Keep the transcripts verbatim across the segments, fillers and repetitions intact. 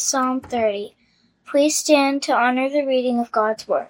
Psalm thirty. Please stand to honor the reading of God's Word.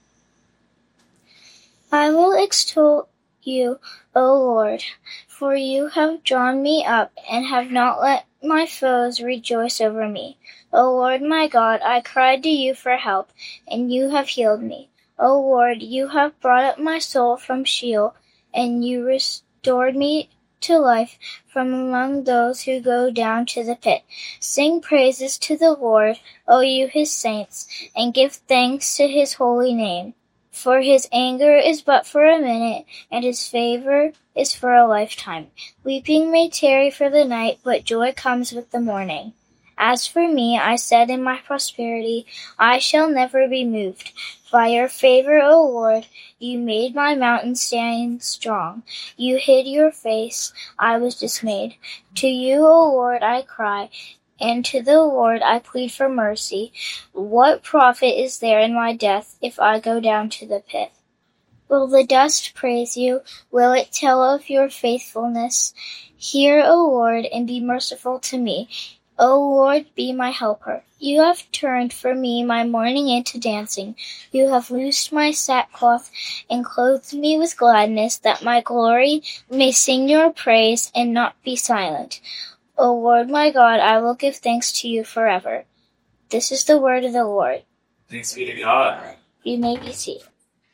I will extol you, O Lord, for you have drawn me up and have not let my foes rejoice over me. O Lord my God, I cried to you for help, and you have healed me. O Lord, you have brought up my soul from Sheol, and you restored me to life from among those who go down to the pit. Sing praises to the Lord, O you his saints, and give thanks to his holy name. For his anger is but for a minute, and his favor is for a lifetime. Weeping may tarry for the night, but joy comes with the morning. As for me, I said in my prosperity, I shall never be moved. By your favor, O Lord, you made my mountain stand strong. You hid your face, I was dismayed. To you, O Lord, I cry, and to the Lord I plead for mercy. What profit is there in my death if I go down to the pit? Will the dust praise you? Will it tell of your faithfulness? Hear, O Lord, and be merciful to me. O Lord, be my helper. You have turned for me my mourning into dancing. You have loosed my sackcloth and clothed me with gladness, that my glory may sing your praise and not be silent. O Lord my God, I will give thanks to you forever. This is the word of the Lord. Thanks be to God. You may be seated.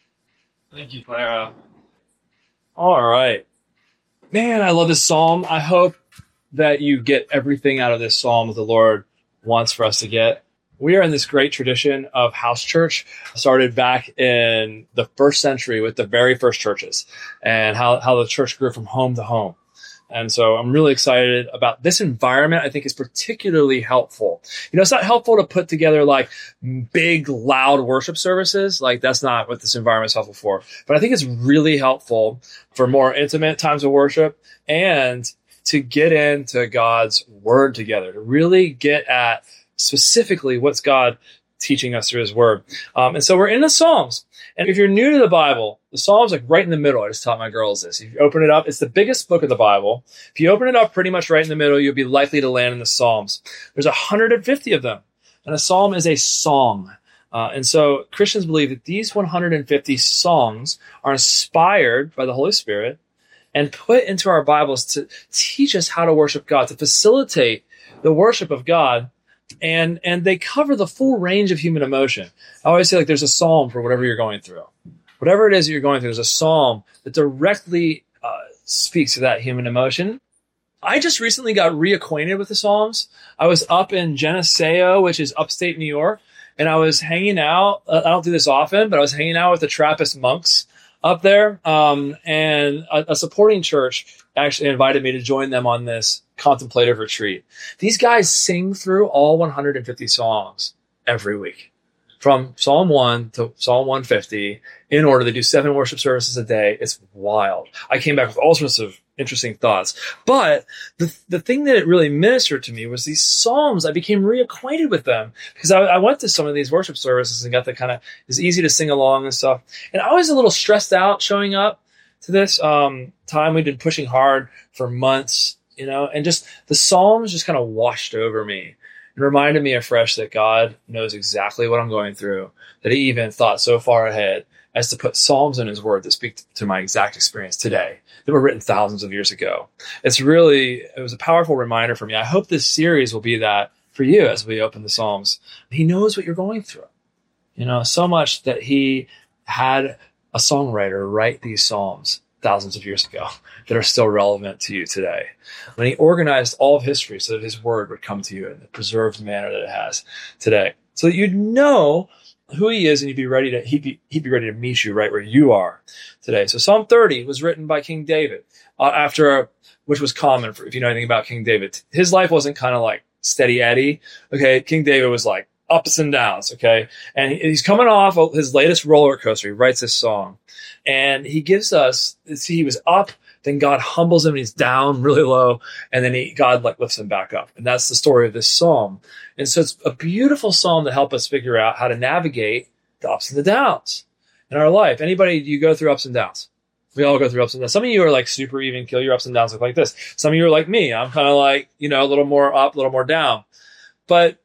Thank you, Clara. All right. Man, I love this psalm. I hope that you get everything out of this psalm that the Lord wants for us to get. We are in this great tradition of house church, started back in the first century with the very first churches, and how, how the church grew from home to home. And so I'm really excited about this environment. I think is particularly helpful. You know, it's not helpful to put together like big, loud worship services. Like that's not what this environment is helpful for. But I think it's really helpful for more intimate times of worship and to get into God's word together, to really get at specifically what's God teaching us through his word. Um, and so we're in the Psalms. And if you're new to the Bible, the Psalms like right in the middle. I just taught my girls this. If you open it up, it's the biggest book of the Bible. If you open it up pretty much right in the middle, you'll be likely to land in the Psalms. There's one hundred fifty of them. And a psalm is a song. Uh, and so Christians believe that these one hundred fifty songs are inspired by the Holy Spirit and put into our Bibles to teach us how to worship God, to facilitate the worship of God. And and they cover the full range of human emotion. I always say like there's a psalm for whatever you're going through. Whatever it is that you're going through, there's a psalm that directly uh, speaks to that human emotion. I just recently got reacquainted with the Psalms. I was up in Geneseo, which is upstate New York, and I was hanging out. Uh, I don't do this often, but I was hanging out with the Trappist monks up there, um, and a, a supporting church actually invited me to join them on this contemplative retreat. These guys sing through all one hundred fifty songs every week, from Psalm one to Psalm one fifty, in order. They do seven worship services a day. It's wild. I came back with all sorts of interesting thoughts. But the the thing that it really ministered to me was these Psalms. I became reacquainted with them because I, I went to some of these worship services and got the kind of, it's easy to sing along and stuff. And I was a little stressed out showing up to this um, time. We'd been pushing hard for months, you know, and just the Psalms just kind of washed over me and reminded me afresh that God knows exactly what I'm going through, that he even thought so far ahead as to put Psalms in his word that speak to my exact experience today, that were written thousands of years ago. It's really, it was a powerful reminder for me. I hope this series will be that for you as we open the Psalms. He knows what you're going through, you know, so much that he had a songwriter write these Psalms thousands of years ago that are still relevant to you today. When he organized all of history so that his word would come to you in the preserved manner that it has today, so that you'd know who he is and you'd be ready to, he'd be, he'd be ready to meet you right where you are today. So Psalm thirty was written by King David, uh, after, a, which was common for, if you know anything about King David. His life wasn't kind of like steady Eddie. Okay. King David was like ups and downs. Okay. And he's coming off of his latest roller coaster. He writes this song and he gives us, see, he was up, then God humbles him and he's down really low. And then he, God like lifts him back up. And that's the story of this psalm. And so it's a beautiful psalm to help us figure out how to navigate the ups and the downs in our life. Anybody, you go through ups and downs? We all go through ups and downs. Some of you are like super even kill. Your ups and downs look like this. Some of you are like me. I'm kind of like, you know, a little more up, a little more down. But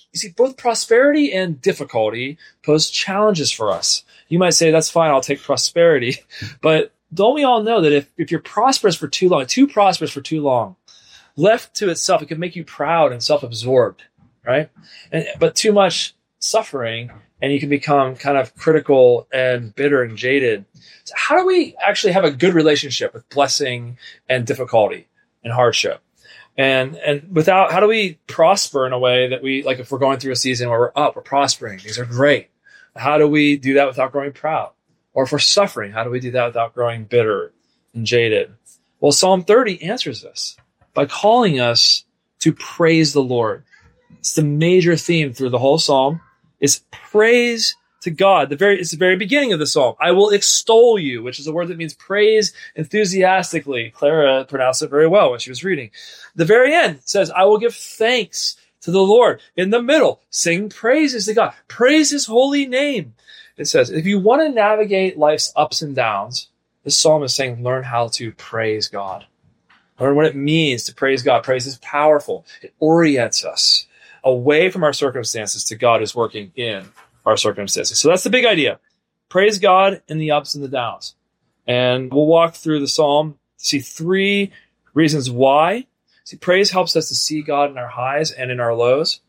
you see, both prosperity and difficulty pose challenges for us. You might say, that's fine, I'll take prosperity. But don't we all know that if, if you're prosperous for too long, too prosperous for too long, left to itself, it can make you proud and self-absorbed, right? And, but too much suffering, and you can become kind of critical and bitter and jaded. So how do we actually have a good relationship with blessing and difficulty and hardship? And and without, how do we prosper in a way that we, like if we're going through a season where we're up, we're prospering, things are great. How do we do that without growing proud? Or if we're suffering, how do we do that without growing bitter and jaded? Well, Psalm thirty answers this by calling us to praise the Lord. It's the major theme through the whole psalm, is praise to God. The very, it's the very beginning of the psalm. I will extol you, which is a word that means praise enthusiastically. Clara pronounced it very well when she was reading. The very end says, I will give thanks to the Lord. In the middle, sing praises to God. Praise his holy name. It says, if you want to navigate life's ups and downs, this psalm is saying, learn how to praise God. Learn what it means to praise God. Praise is powerful. It orients us away from our circumstances to God who's working in our circumstances. So that's the big idea. Praise God in the ups and the downs. And we'll walk through the psalm, see three reasons why. See, praise helps us to see God in our highs and in our lows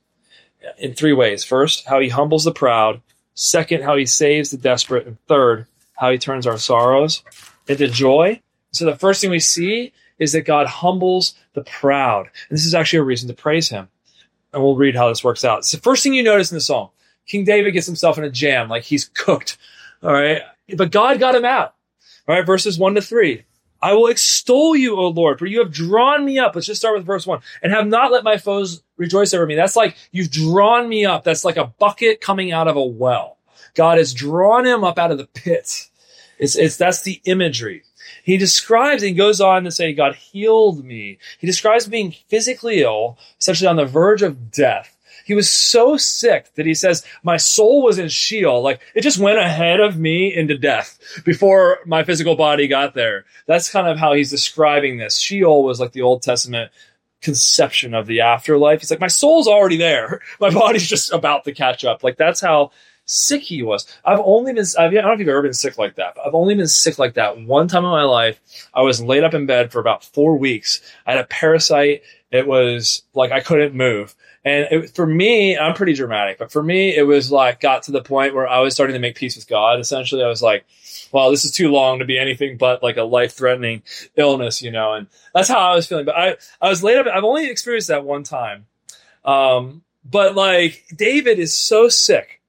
in three ways. First, how he humbles the proud. Second, how he saves the desperate. And third, how he turns our sorrows into joy. So the first thing we see is that God humbles the proud. And this is actually a reason to praise him. And we'll read how this works out. It's the first thing you notice in the psalm. King David gets himself in a jam, like he's cooked. All right. But God got him out. All right. Verses one to three. I will extol you, O Lord, for you have drawn me up. Let's just start with verse one. And have not let my foes rejoice over me. That's like you've drawn me up. That's like a bucket coming out of a well. God has drawn him up out of the pit. It's, it's, that's the imagery. He describes, and he goes on to say, God healed me. He describes being physically ill, essentially on the verge of death. He was so sick that he says, my soul was in Sheol. Like it just went ahead of me into death before my physical body got there. That's kind of how he's describing this. Sheol was like the Old Testament conception of the afterlife. He's like, my soul's already there. My body's just about to catch up. Like that's how sick he was. I've only been, I've, I don't know if you've ever been sick like that, but I've only been sick like that one time in my life. I was laid up in bed for about four weeks. I had a parasite. It was like I couldn't move. And it, for me, I'm pretty dramatic, but for me, it was like got to the point where I was starting to make peace with God. Essentially, I was like, well, this is too long to be anything but like a life-threatening illness, you know, and that's how I was feeling. But I, I was laid up. I've only experienced that one time. Um, but like David is so sick.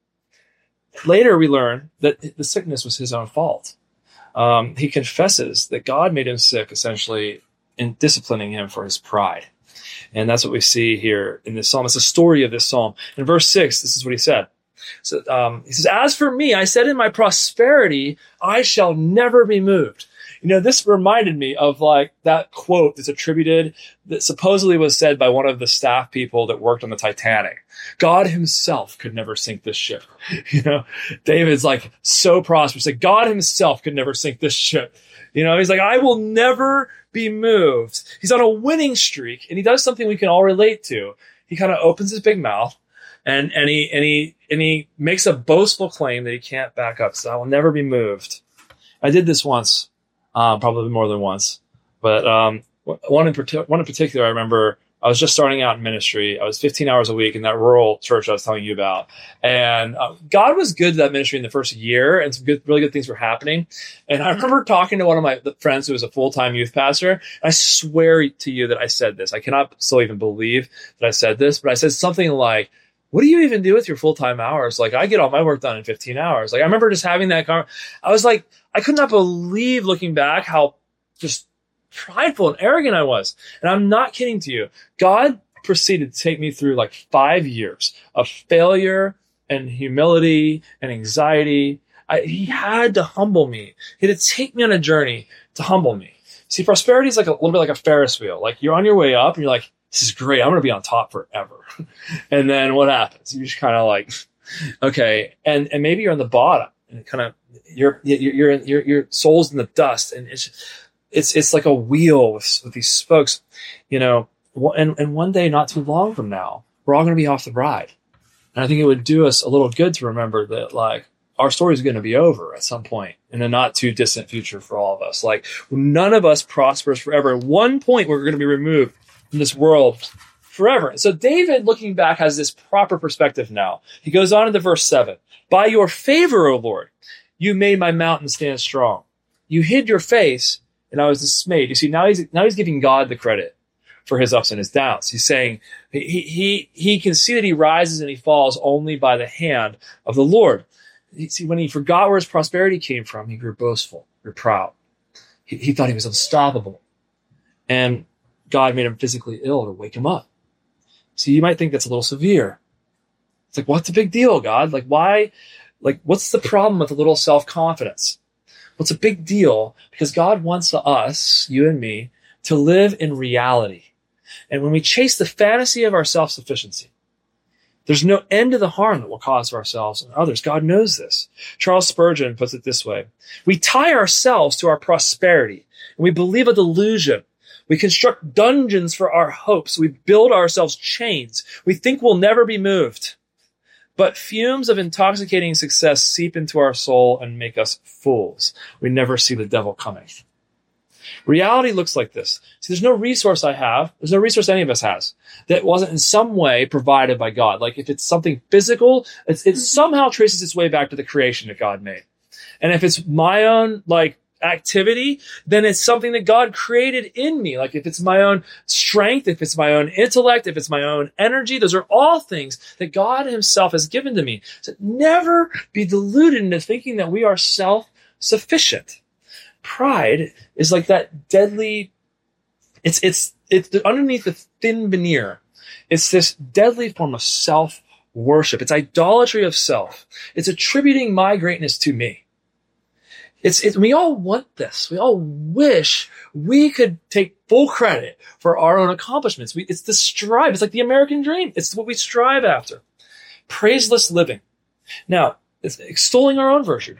Later, we learn that the sickness was his own fault. Um, he confesses that God made him sick, essentially, in disciplining him for his pride. And that's what we see here in this psalm. It's the story of this psalm. In verse six, this is what he said. So um, he says, as for me, I said in my prosperity, I shall never be moved. You know, this reminded me of like that quote that's attributed that supposedly was said by one of the staff people that worked on the Titanic. God himself could never sink this ship. You know, David's like so prosperous that God himself could never sink this ship. You know, he's like, I will never be moved. He's on a winning streak, and he does something we can all relate to. He kind of opens his big mouth and, and he, and he, and he makes a boastful claim that he can't back up. So I will never be moved. I did this once, um, probably more than once, but, um, one in, one in particular, I remember I was just starting out in ministry. I was fifteen hours a week in that rural church I was telling you about. And uh, God was good to that ministry in the first year, and some good, really good things were happening. And I remember talking to one of my friends who was a full-time youth pastor. And I swear to you that I said this. I cannot still even believe that I said this, but I said something like, what do you even do with your full-time hours? Like, I get all my work done in fifteen hours. Like, I remember just having that conversation. I was like, I could not believe, looking back, how just prideful and arrogant I was. And I'm not kidding to you. God proceeded to take me through like five years of failure and humility and anxiety. I, he had to humble me. He had to take me on a journey to humble me. See, prosperity is like a little bit like a Ferris wheel. Like you're on your way up and you're like, this is great. I'm going to be on top forever. And then what happens? You just kind of like, okay. And, and maybe you're on the bottom and kind of, your, your, your, your soul's in the dust, and it's, It's it's like a wheel with, with these spokes, you know, and, and one day, not too long from now, we're all going to be off the ride. And I think it would do us a little good to remember that, like, our story is going to be over at some point in a not too distant future for all of us. Like, none of us prospers forever. At one point, we're going to be removed from this world forever. So David, looking back, has this proper perspective now. He goes on into verse seven. By your favor, O Lord, you made my mountain stand strong. You hid your face, and I was dismayed. You see, now he's now he's giving God the credit for his ups and his downs. He's saying he he he can see that he rises and he falls only by the hand of the Lord. See, when he forgot where his prosperity came from, he grew boastful, grew proud. He, he thought he was unstoppable. And God made him physically ill to wake him up. See, you might think that's a little severe. It's like, what's the big deal, God? Like, why? Like, what's the problem with a little self-confidence? What's a big deal? Because God wants us, you and me, to live in reality. And when we chase the fantasy of our self-sufficiency, there's no end to the harm that we'll cause to ourselves and others. God knows this. Charles Spurgeon puts it this way. We tie ourselves to our prosperity, and we believe a delusion. We construct dungeons for our hopes. We build ourselves chains. We think we'll never be moved. But fumes of intoxicating success seep into our soul and make us fools. We never see the devil coming. Reality looks like this. See, there's no resource I have, there's no resource any of us has that wasn't in some way provided by God. Like if it's something physical, it's, it somehow traces its way back to the creation that God made. And if it's my own, like, activity, then it's something that God created in me. Like if it's my own strength, if it's my own intellect, if it's my own energy, those are all things that God himself has given to me. So never be deluded into thinking that we are self-sufficient. Pride is like that deadly, it's, it's, it's underneath the thin veneer. It's this deadly form of self-worship. It's idolatry of self. It's attributing my greatness to me. It's, it, we all want this. We all wish we could take full credit for our own accomplishments. We, it's the strive. It's like the American dream. It's what we strive after. Praiseless living. Now, it's extolling our own virtue.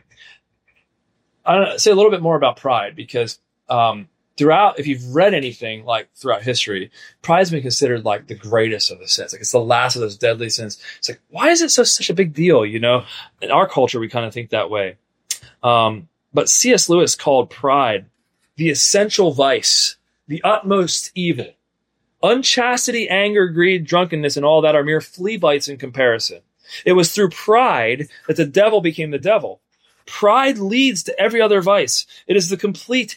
I want to say a little bit more about pride because um, throughout, if you've read anything like throughout history, pride's been considered like the greatest of the sins. Like it's the last of those deadly sins. It's like, why is it so such a big deal? You know, in our culture, we kind of think that way. Um, but C S Lewis called pride the essential vice, the utmost evil. Unchastity, anger, greed, drunkenness, and all that are mere flea bites in comparison. It was through pride that the devil became the devil. Pride leads to every other vice. It is the complete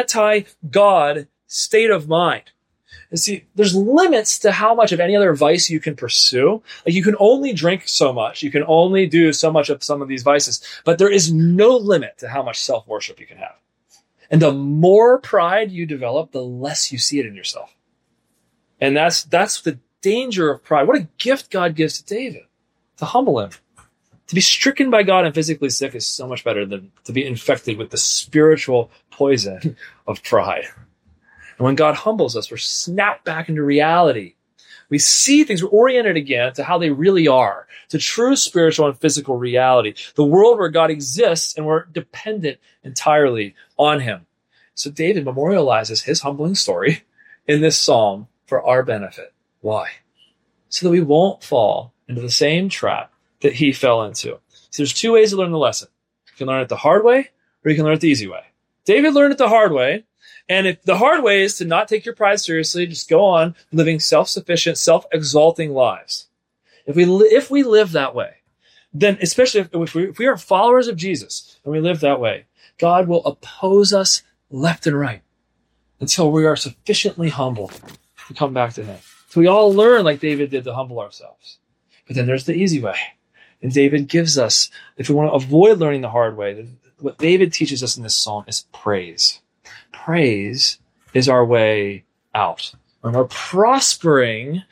anti-God state of mind. And see, there's limits to how much of any other vice you can pursue. Like you can only drink so much. You can only do so much of some of these vices. But there is no limit to how much self-worship you can have. And the more pride you develop, the less you see it in yourself. And that's that's the danger of pride. What a gift God gives to David, to humble him. To be stricken by God and physically sick is so much better than to be infected with the spiritual poison of pride. And when God humbles us, we're snapped back into reality. We see things, we're oriented again to how they really are, to true spiritual and physical reality, the world where God exists and we're dependent entirely on him. So David memorializes his humbling story in this psalm for our benefit. Why? So that we won't fall into the same trap that he fell into. So there's two ways to learn the lesson. You can learn it the hard way, or you can learn it the easy way. David learned it the hard way, and if the hard way is to not take your pride seriously, just go on living self-sufficient, self-exalting lives. If we li- if we live that way, then especially if, if, we, if we are followers of Jesus and we live that way, God will oppose us left and right until we are sufficiently humble to come back to him. So we all learn like David did to humble ourselves. But then there's the easy way. And David gives us, if we want to avoid learning the hard way, what David teaches us in this psalm is praise. Praise is our way out. When we're prospering,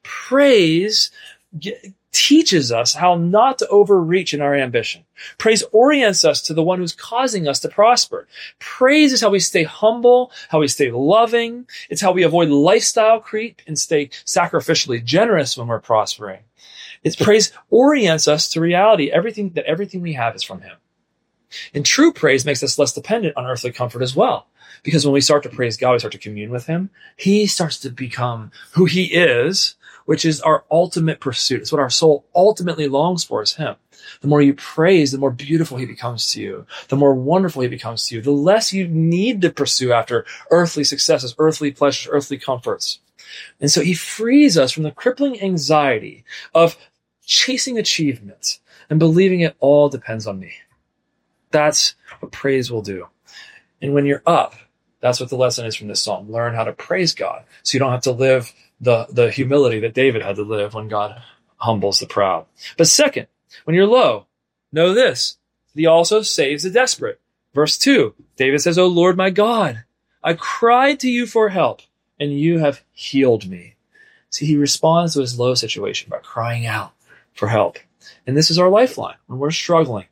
praise teaches us how not to overreach in our ambition. Praise orients us to the one who's causing us to prosper. Praise is how we stay humble, how we stay loving. It's how we avoid lifestyle creep and stay sacrificially generous when we're prospering. It's praise orients us to reality. Everything that everything we have is from him. And true praise makes us less dependent on earthly comfort as well. Because when we start to praise God, we start to commune with him. He starts to become who he is which is our ultimate pursuit. It's what our soul ultimately longs for, is him. The more you praise, the more beautiful he becomes to you. The more wonderful he becomes to you. The less you need to pursue after earthly successes, earthly pleasures, earthly comforts. And so he frees us from the crippling anxiety of chasing achievements and believing it all depends on me. That's what praise will do. And when you're up, that's what the lesson is from this psalm. Learn how to praise God so you don't have to live the, the humility that David had to live when God humbles the proud. But second, when you're low, know this, that he also saves the desperate. Verse two, David says, "O Lord my God, I cried to you for help, and you have healed me." See, he responds to his low situation by crying out for help. And this is our lifeline when we're struggling.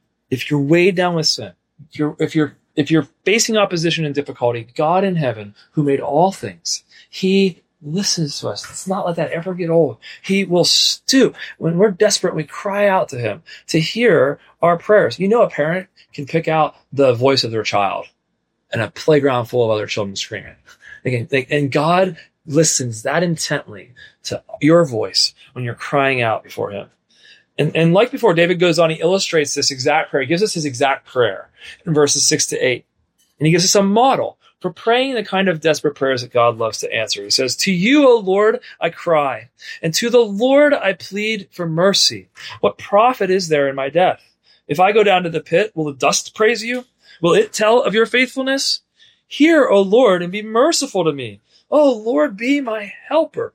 If you're weighed down with sin, if you're, if you're, if you're facing opposition and difficulty, God in heaven, who made all things, he listens to us. Let's not let that ever get old. He will stoop. When we're desperate, we cry out to him to hear our prayers. You know, a parent can pick out the voice of their child in a playground full of other children screaming. They can, they, and God listens that intently to your voice when you're crying out before him. And, and like before, David goes on, he illustrates this exact prayer. He gives us his exact prayer in verses six to eight. And he gives us a model for praying the kind of desperate prayers that God loves to answer. He says, "To you, O Lord, I cry, and to the Lord I plead for mercy. What profit is there in my death? If I go down to the pit, will the dust praise you? Will it tell of your faithfulness? Hear, O Lord, and be merciful to me. O Lord, be my helper."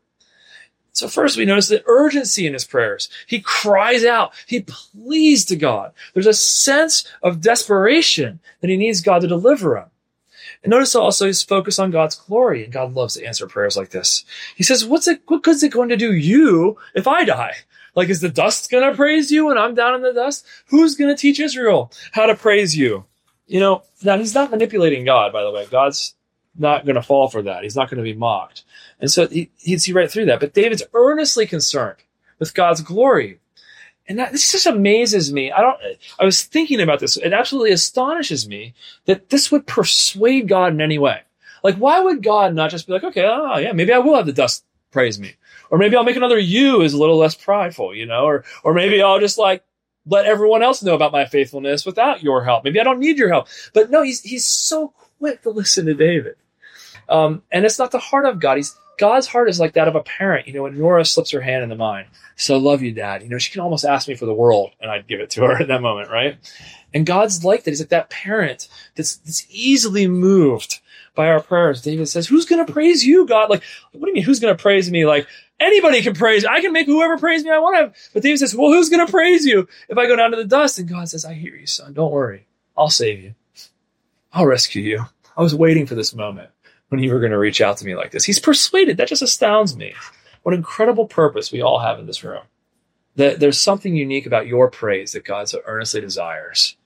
So first we notice the urgency in his prayers. He cries out. He pleads to God. There's a sense of desperation that he needs God to deliver him. And notice also his focus on God's glory, and God loves to answer prayers like this. He says, what's it, what good's it going to do you if I die? Like, is the dust going to praise you when I'm down in the dust? Who's going to teach Israel how to praise you? You know, now he's not manipulating God, by the way. God's not going to fall for that. He's not going to be mocked. And so he, he'd see right through that. But David's earnestly concerned with God's glory. And that, this just amazes me. I don't, I was thinking about this. It absolutely astonishes me that this would persuade God in any way. Like, why would God not just be like, okay, oh yeah, maybe I will have the dust praise me. Or maybe I'll make another you who's a little less prideful, you know, or, or maybe I'll just like let everyone else know about my faithfulness without your help. Maybe I don't need your help. But no, he's, he's so quick to listen to David. Um, and it's not the heart of God. He's, God's heart is like that of a parent. You know, when Nora slips her hand into mine, so love you, Dad. You know, she can almost ask me for the world and I'd give it to her in that moment, right? And God's like that. He's like that parent that's, that's easily moved by our prayers. David says, who's going to praise you, God? Like, what do you mean, who's going to praise me? Like, anybody can praise. I can make whoever praise me I want to. But David says, well, who's going to praise you if I go down to the dust? And God says, I hear you, son. Don't worry. I'll save you. I'll rescue you. I was waiting for this moment when you were going to reach out to me like this. He's persuaded. That just astounds me. What incredible purpose we all have in this room. That there's something unique about your praise that God so earnestly desires.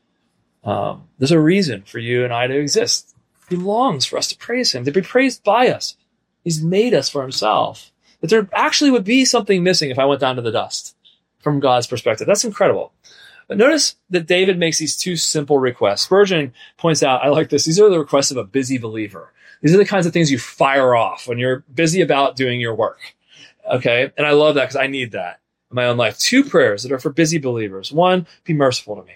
Um, there's a reason for you and I to exist. He longs for us to praise him, to be praised by us. He's made us for himself. That there actually would be something missing if I went down to the dust from God's perspective. That's incredible. But notice that David makes these two simple requests. Spurgeon points out, I like this, these are the requests of a busy believer. These are the kinds of things you fire off when you're busy about doing your work. Okay? And I love that because I need that in my own life. Two prayers that are for busy believers. One, be merciful to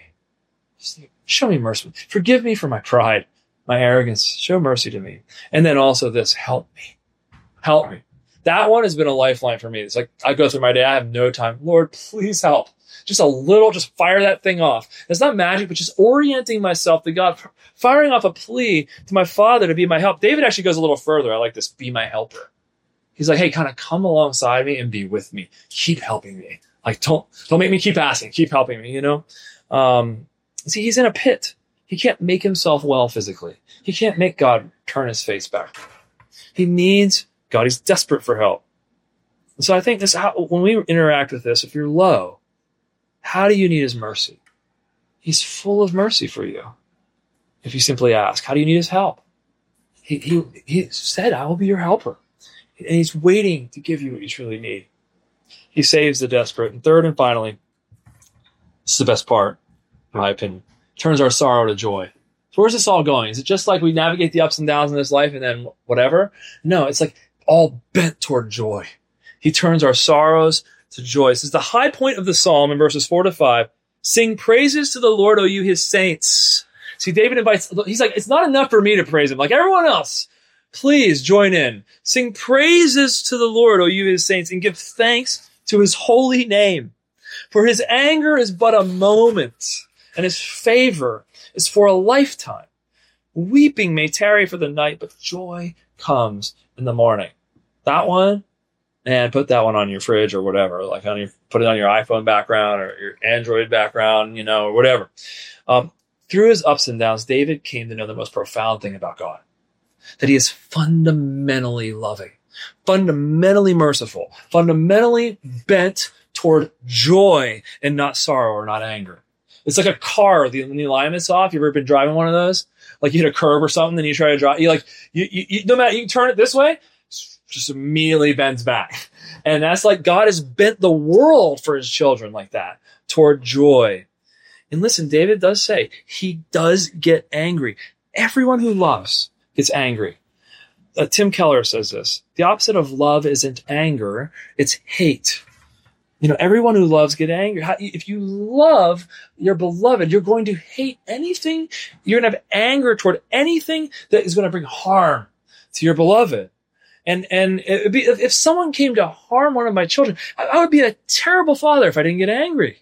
me. Show me mercy. Forgive me for my pride, my arrogance. Show mercy to me. And then also this, help me. Help me. That one has been a lifeline for me. It's like I go through my day. I have no time. Lord, please help. Just a little, just fire that thing off. It's not magic, but just orienting myself to God, firing off a plea to my Father to be my help. David actually goes a little further. I like this, be my helper. He's like, hey, kind of come alongside me and be with me. Keep helping me. Like, don't, don't make me keep asking. Keep helping me, you know? Um, see, he's in a pit. He can't make himself well physically. He can't make God turn his face back. He needs God. He's desperate for help. And so I think this, how, when we interact with this, if you're low, how do you need his mercy? He's full of mercy for you. If you simply ask, how do you need his help? He, he, he said, I will be your helper. And he's waiting to give you what you truly need. He saves the desperate. And third and finally, this is the best part, in my opinion, turns our sorrow to joy. So where's this all going? Is it just like we navigate the ups and downs in this life and then whatever? No, it's like all bent toward joy. He turns our sorrows to joy. This is the high point of the psalm in verses four to five. Sing praises to the Lord, O you his saints. See, David invites, he's like, it's not enough for me to praise him. Like everyone else, please join in. Sing praises to the Lord, O you his saints, and give thanks to his holy name. For his anger is but a moment, and his favor is for a lifetime. Weeping may tarry for the night, but joy comes in the morning. That one, and put that one on your fridge or whatever, like on your, put it on your iPhone background or your Android background, you know, or whatever. Um, through his ups and downs, David came to know the most profound thing about God, that he is fundamentally loving, fundamentally merciful, fundamentally bent toward joy and not sorrow or not anger. It's like a car, the, when the alignment's off. You ever been driving one of those? Like you hit a curb or something, then you try to drive, you like, you, you, you no matter, you turn it this way, just immediately bends back. And that's like God has bent the world for his children like that, toward joy. And listen, David does say he does get angry. Everyone who loves gets angry. Uh, Tim Keller says this. The opposite of love isn't anger, it's hate. You know, everyone who loves get angry. How, if you love your beloved, you're going to hate anything. You're going to have anger toward anything that is going to bring harm to your beloved. And and it'd be, if someone came to harm one of my children, I, I would be a terrible father if I didn't get angry.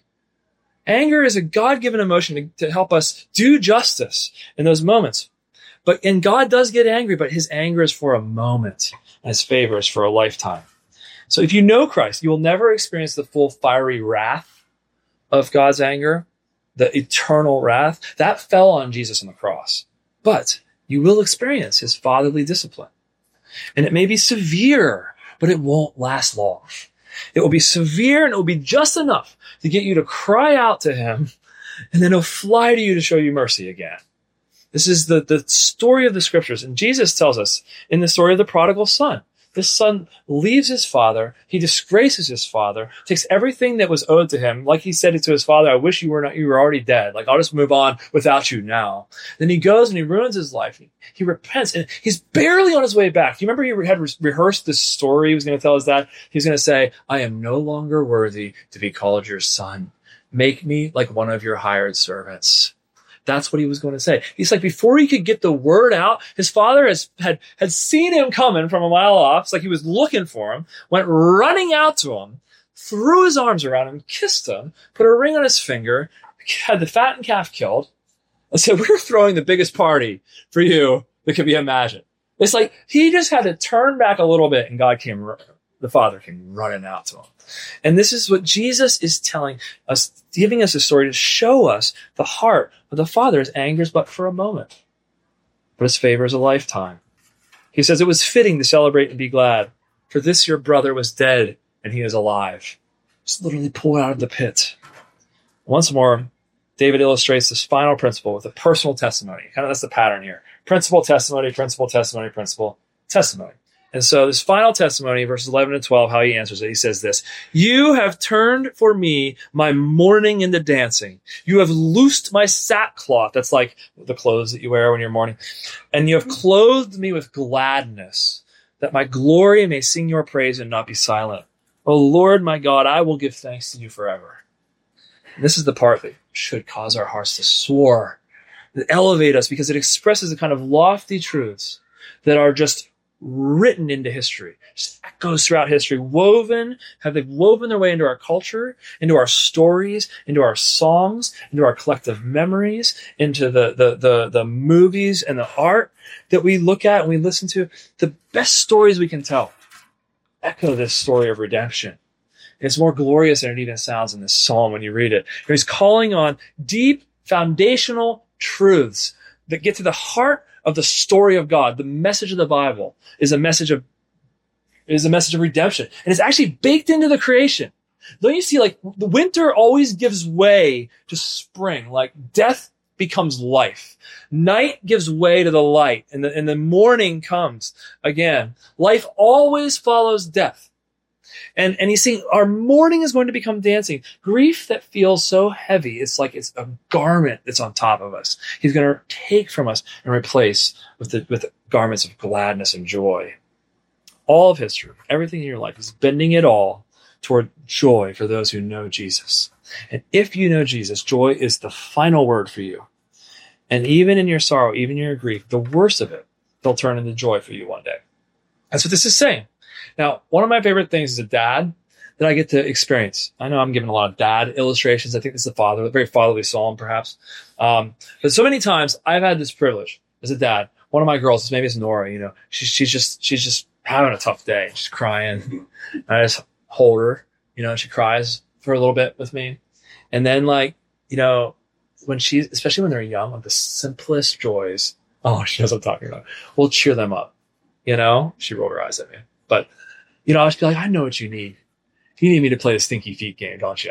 Anger is a God-given emotion to, to help us do justice in those moments. But and God does get angry, but his anger is for a moment, and his favor is for a lifetime. So if you know Christ, you will never experience the full fiery wrath of God's anger, the eternal wrath. That fell on Jesus on the cross. But you will experience his fatherly discipline. And it may be severe, but it won't last long. It will be severe and it will be just enough to get you to cry out to him, and then he'll fly to you to show you mercy again. This is the, the story of the scriptures. And Jesus tells us in the story of the prodigal son, this son leaves his father. He disgraces his father, takes everything that was owed to him. Like he said it to his father, I wish you were not, you were already dead. Like, I'll just move on without you now. Then he goes and he ruins his life. He, he repents and he's barely on his way back. Do you remember he had re- rehearsed this story? He was going to tell us that. He's going to say, I am no longer worthy to be called your son. Make me like one of your hired servants. That's what he was going to say. He's like, before he could get the word out, his father has, had, had seen him coming from a mile off. It's like he was looking for him, went running out to him, threw his arms around him, kissed him, put a ring on his finger, had the fattened calf killed, and said, we're throwing the biggest party for you that could be imagined. It's like he just had to turn back a little bit and God came, the father came running out to him. And this is what Jesus is telling us, giving us a story to show us the heart of the Father. His anger is but for a moment, but his favor is a lifetime. He says, it was fitting to celebrate and be glad, for this your brother was dead and he is alive. Just literally pulled out of the pit. Once more, David illustrates this final principle with a personal testimony. Kind of that's the pattern here. Principle, testimony, principle, testimony, principle, testimony. And so this final testimony, verses eleven and twelve, how he answers it, he says this, you have turned for me my mourning into dancing. You have loosed my sackcloth. That's like the clothes that you wear when you're mourning. And you have clothed me with gladness, that my glory may sing your praise and not be silent. O Lord, my God, I will give thanks to you forever. And this is the part that should cause our hearts to soar, that elevate us, because it expresses the kind of lofty truths that are just written into history, just echoes throughout history, woven, have they woven their way into our culture, into our stories, into our songs, into our collective memories, into the, the, the, the movies and the art that we look at and we listen to. The best stories we can tell echo this story of redemption. It's more glorious than it even sounds in this psalm when you read it. He's calling on deep foundational truths that get to the heart of the story of God. The message of the Bible is a message of is a message of redemption. And it's actually baked into the creation. Don't you see, like, the winter always gives way to spring, like death becomes life. Night gives way to the light, and the, and the morning comes again. Life always follows death. And, and he's saying our mourning is going to become dancing. Grief that feels so heavy, it's like it's a garment that's on top of us. He's going to take from us and replace with the, with the garments of gladness and joy. All of history, everything in your life is bending it all toward joy for those who know Jesus. And if you know Jesus, joy is the final word for you. And even in your sorrow, even in your grief, the worst of it, they'll turn into joy for you one day. That's what this is saying. Now, one of my favorite things as a dad that I get to experience. I know I'm giving a lot of dad illustrations. I think this is a father, a very fatherly psalm, perhaps. Um, but so many times I've had this privilege as a dad. One of my girls, maybe it's Nora, you know, she's, she's just, she's just having a tough day. She's crying. I just hold her, you know, she cries for a little bit with me. And then like, you know, when she, especially when they're young, like the simplest joys, oh, she knows what I'm talking about. We'll cheer them up. You know, she rolled her eyes at me, but you know, I'll just be like, I know what you need. You need me to play the stinky feet game, don't you?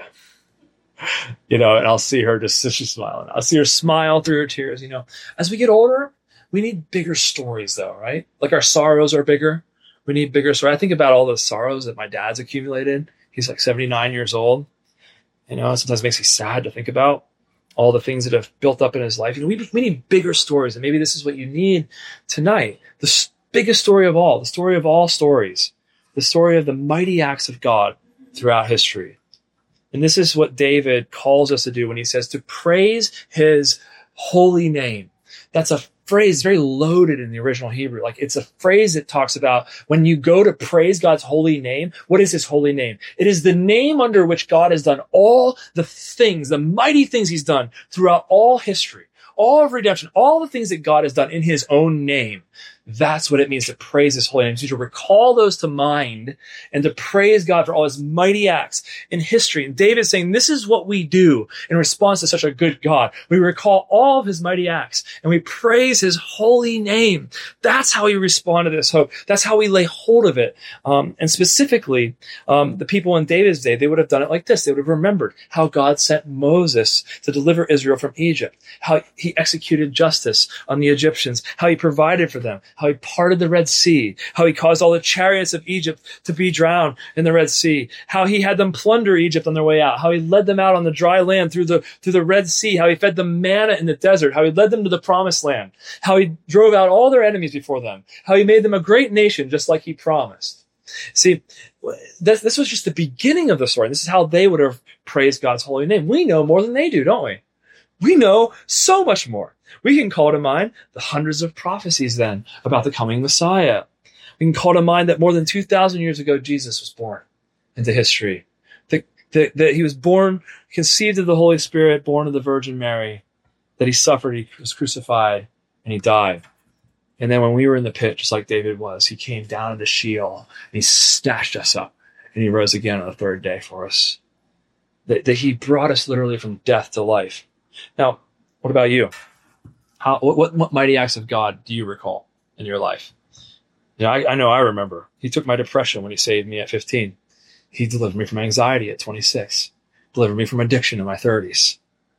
You know, and I'll see her just, she's smiling. I'll see her smile through her tears, you know. As we get older, we need bigger stories though, right? Like our sorrows are bigger. We need bigger stories. I think about all the sorrows that my dad's accumulated. He's like seventy-nine years old. You know, sometimes it makes me sad to think about all the things that have built up in his life. You know, we, we need bigger stories. And maybe this is what you need tonight. The s- biggest story of all, the story of all stories, the story of the mighty acts of God throughout history. And this is what David calls us to do when he says to praise his holy name. That's a phrase very loaded in the original Hebrew. Like it's a phrase that talks about when you go to praise God's holy name, what is his holy name? It is the name under which God has done all the things, the mighty things he's done throughout all history, all of redemption, all the things that God has done in his own name. That's what it means to praise his holy name. So to recall those to mind and to praise God for all his mighty acts in history. And David's saying, this is what we do in response to such a good God. We recall all of his mighty acts and we praise his holy name. That's how we respond to this hope. That's how we lay hold of it. Um, and specifically, um, the people in David's day, they would have done it like this. They would have remembered how God sent Moses to deliver Israel from Egypt, how he executed justice on the Egyptians, how he provided for them, how he parted the Red Sea, how he caused all the chariots of Egypt to be drowned in the Red Sea, how he had them plunder Egypt on their way out, how he led them out on the dry land through the, through the Red Sea, how he fed them manna in the desert, how he led them to the promised land, how he drove out all their enemies before them, how he made them a great nation just like he promised. See, this, this was just the beginning of the story. This is how they would have praised God's holy name. We know more than they do, don't we? We know so much more. We can call to mind the hundreds of prophecies then about the coming Messiah. We can call to mind that more than two thousand years ago, Jesus was born into history. That, that, that he was born, conceived of the Holy Spirit, born of the Virgin Mary, that he suffered, he was crucified, and he died. And then when we were in the pit, just like David was, he came down into Sheol, and he snatched us up, and he rose again on the third day for us. That, that he brought us literally from death to life. Now, what about you? How, what, what mighty acts of God do you recall in your life? You know, I, I know I remember. He took my depression when he saved me at fifteen. He delivered me from anxiety at twenty-six. Delivered me from addiction in my thirties.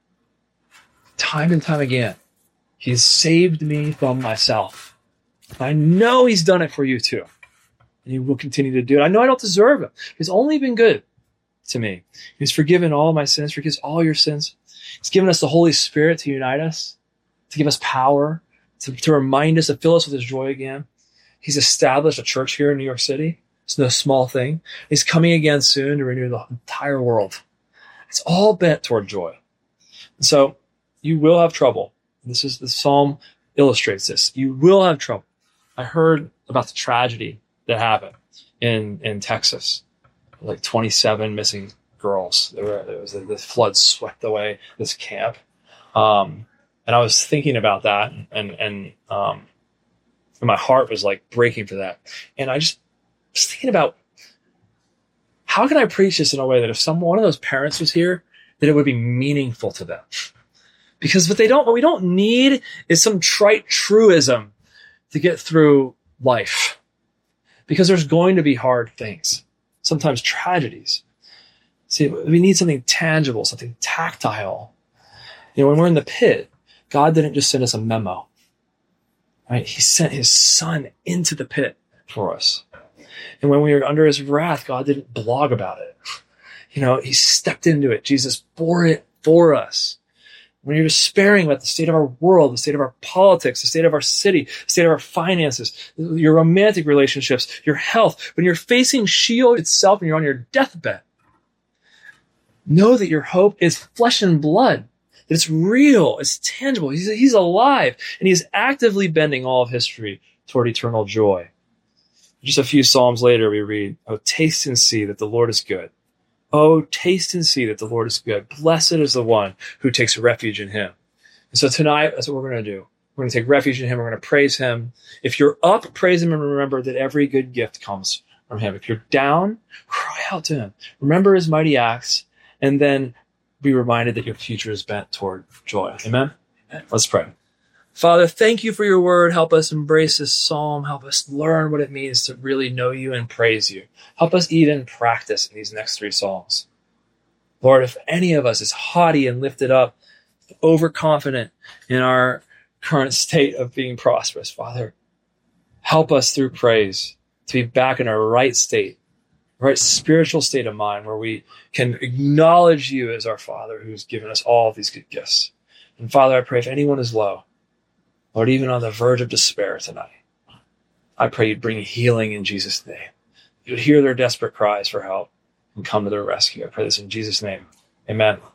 Time and time again, he's saved me from myself. I know he's done it for you too. And he will continue to do it. I know I don't deserve it. He's only been good to me. He's forgiven all my sins, forgives all your sins. He's given us the Holy Spirit to unite us, to give us power, to, to remind us, to fill us with his joy again. He's established a church here in New York City. It's no small thing. He's coming again soon to renew the entire world. It's all bent toward joy. And so you will have trouble. This is the Psalm illustrates this. You will have trouble. I heard about the tragedy that happened in, in Texas, like twenty-seven missing girls. There, were, there was the, the flood swept away this camp. Um, And I was thinking about that, and and um, and my heart was like breaking for that. And I just was thinking about how can I preach this in a way that if some one of those parents was here, that it would be meaningful to them. Because what they don't, what we don't need is some trite truism to get through life. Because there's going to be hard things, sometimes tragedies. See, we need something tangible, something tactile. You know, when we're in the pit, God didn't just send us a memo, right? He sent his son into the pit for us. And when we were under his wrath, God didn't blog about it. You know, he stepped into it. Jesus bore it for us. when you're despairing about the state of our world, the state of our politics, the state of our city, the state of our finances, your romantic relationships, your health, when you're facing Sheol itself and you're on your deathbed, know that your hope is flesh and blood, that it's real, it's tangible. He's, he's alive, and he's actively bending all of history toward eternal joy. Just a few Psalms later, we read, "Oh, taste and see that the Lord is good. Oh, taste and see that the Lord is good. Blessed is the one who takes refuge in him." And so tonight, that's what we're going to do. We're going to take refuge in him. We're going to praise him. If you're up, praise him, and remember that every good gift comes from him. If you're down, cry out to him. Remember his mighty acts, and then be reminded that your future is bent toward joy. Amen? Let's pray. Father, thank you for your word. Help us embrace this psalm. Help us learn what it means to really know you and praise you. Help us even practice in these next three psalms. Lord, if any of us is haughty and lifted up, overconfident in our current state of being prosperous, Father, help us through praise to be back in our right state, right spiritual state of mind, where we can acknowledge you as our Father who's given us all of these good gifts. And Father, I pray if anyone is low, Lord, even on the verge of despair tonight, I pray you'd bring healing in Jesus' name. You'd hear their desperate cries for help and come to their rescue. I pray this in Jesus' name. Amen.